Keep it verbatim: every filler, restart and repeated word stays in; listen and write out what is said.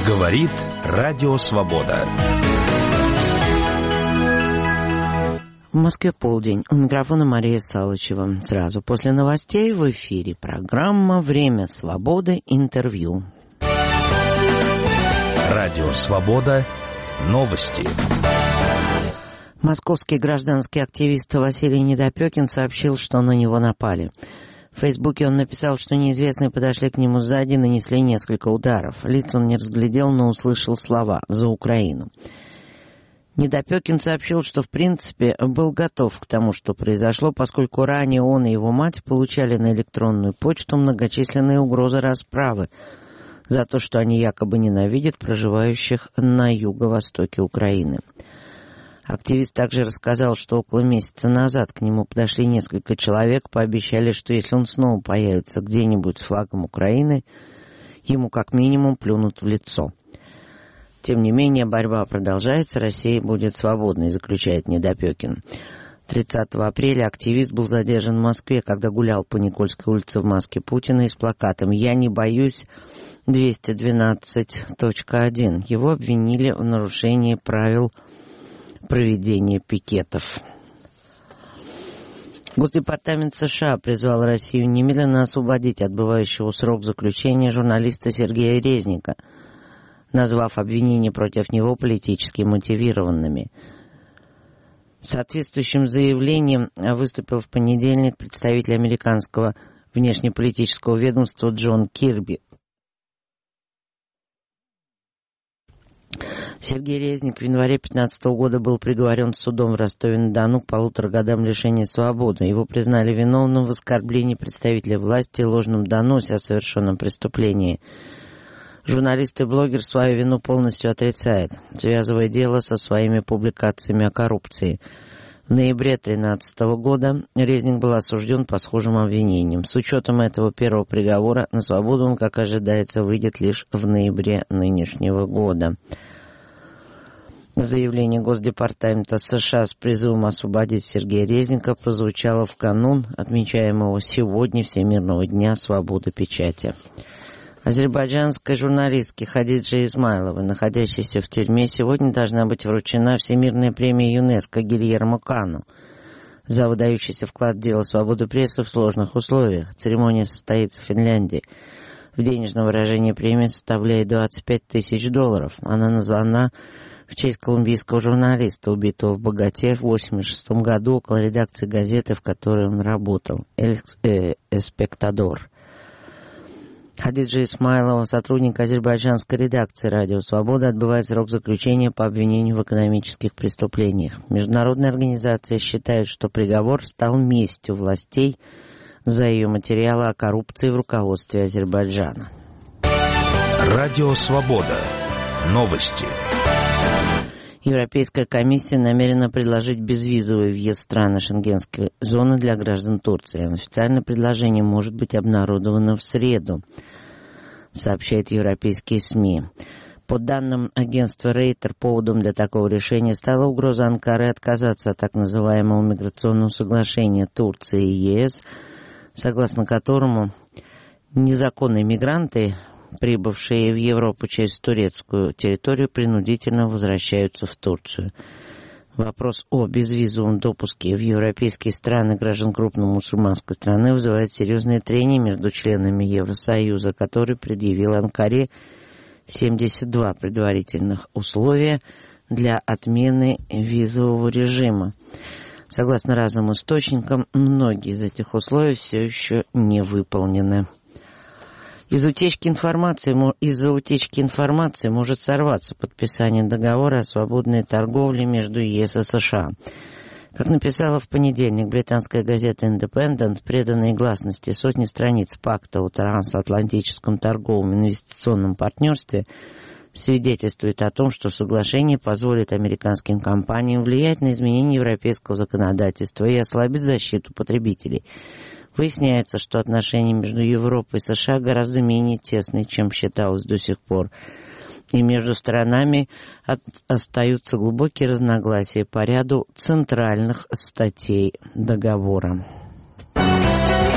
Говорит Радио Свобода. В Москве полдень. У микрофона Мария Салычева. Сразу после новостей в эфире программа «Время свободы. Интервью». Радио Свобода. Новости. Московский гражданский активист Василий Недопекин сообщил, что на него напали. В Фейсбуке он написал, что неизвестные подошли к нему сзади и нанесли несколько ударов. Лиц он не разглядел, но услышал слова «За Украину». Недопекин сообщил, что в принципе был готов к тому, что произошло, поскольку ранее он и его мать получали на электронную почту многочисленные угрозы расправы за то, что они якобы ненавидят проживающих на юго-востоке Украины. Активист также рассказал, что около месяца назад к нему подошли несколько человек, пообещали, что если он снова появится где-нибудь с флагом Украины, ему как минимум плюнут в лицо. Тем не менее, борьба продолжается, Россия будет свободной, заключает Недопекин. тридцатого апреля активист был задержан в Москве, когда гулял по Никольской улице в маске Путина и с плакатом «Я не боюсь двести двенадцать точка один». Его обвинили в нарушении правил проведения пикетов. Госдепартамент США призвал Россию немедленно освободить отбывающего срок заключения журналиста Сергея Резника, назвав обвинения против него политически мотивированными. С соответствующим заявлением выступил в понедельник представитель американского внешнеполитического ведомства Джон Кирби. Сергей Резник в январе две тысячи пятнадцатого года был приговорен судом в Ростове-на-Дону к полутора годам лишения свободы. Его признали виновным в оскорблении представителя власти и ложном доносе о совершенном преступлении. Журналист и блогер свою вину полностью отрицает, связывая дело со своими публикациями о коррупции. В ноябре две тысячи тринадцатого года Резник был осужден по схожим обвинениям. С учетом этого первого приговора на свободу он, как ожидается, выйдет лишь в ноябре нынешнего года. Заявление Госдепартамента США с призывом освободить Сергея Резника прозвучало в канун отмечаемого сегодня Всемирного дня свободы печати. Азербайджанской журналистке Хадидже Исмайловой, находящейся в тюрьме, сегодня должна быть вручена Всемирная премия ЮНЕСКО Гильермо Кану за выдающийся вклад в дело свободы прессы в сложных условиях. Церемония состоится в Финляндии. В денежном выражении премия составляет двадцать пять тысяч долларов. Она названа в честь колумбийского журналиста, убитого в Боготе в восемьдесят шестом году около редакции газеты, в которой он работал, «Эль Эспектадор». Хадиджа Исмайлова, сотрудник азербайджанской редакции «Радио Свобода», отбывает срок заключения по обвинению в экономических преступлениях. Международная организация считает, что приговор стал местью властей за ее материалы о коррупции в руководстве Азербайджана. Радио Свобода. Новости. Европейская комиссия намерена предложить безвизовый въезд в страны Шенгенской зоны для граждан Турции. Официальное предложение может быть обнародовано в среду, сообщают европейские СМИ. По данным агентства Рейтер, поводом для такого решения стала угроза Анкары отказаться от так называемого миграционного соглашения Турции и ЕС, согласно которому незаконные мигранты, прибывшие в Европу через турецкую территорию, принудительно возвращаются в Турцию. Вопрос о безвизовом допуске в европейские страны граждан крупной мусульманской страны вызывает серьезные трения между членами Евросоюза, который предъявил Анкаре семьдесят два предварительных условия для отмены визового режима. Согласно разным источникам, многие из этих условий все еще не выполнены. Из утечки информации, из-за утечки информации может сорваться подписание договора о свободной торговле между ЕС и США. Как написала в понедельник британская газета «Индепендент», преданные гласности сотни страниц пакта о трансатлантическом торговом инвестиционном партнерстве свидетельствует о том, что соглашение позволит американским компаниям влиять на изменение европейского законодательства и ослабить защиту потребителей. Выясняется, что отношения между Европой и США гораздо менее тесные, чем считалось до сих пор. И между сторонами от, остаются глубокие разногласия по ряду центральных статей договора.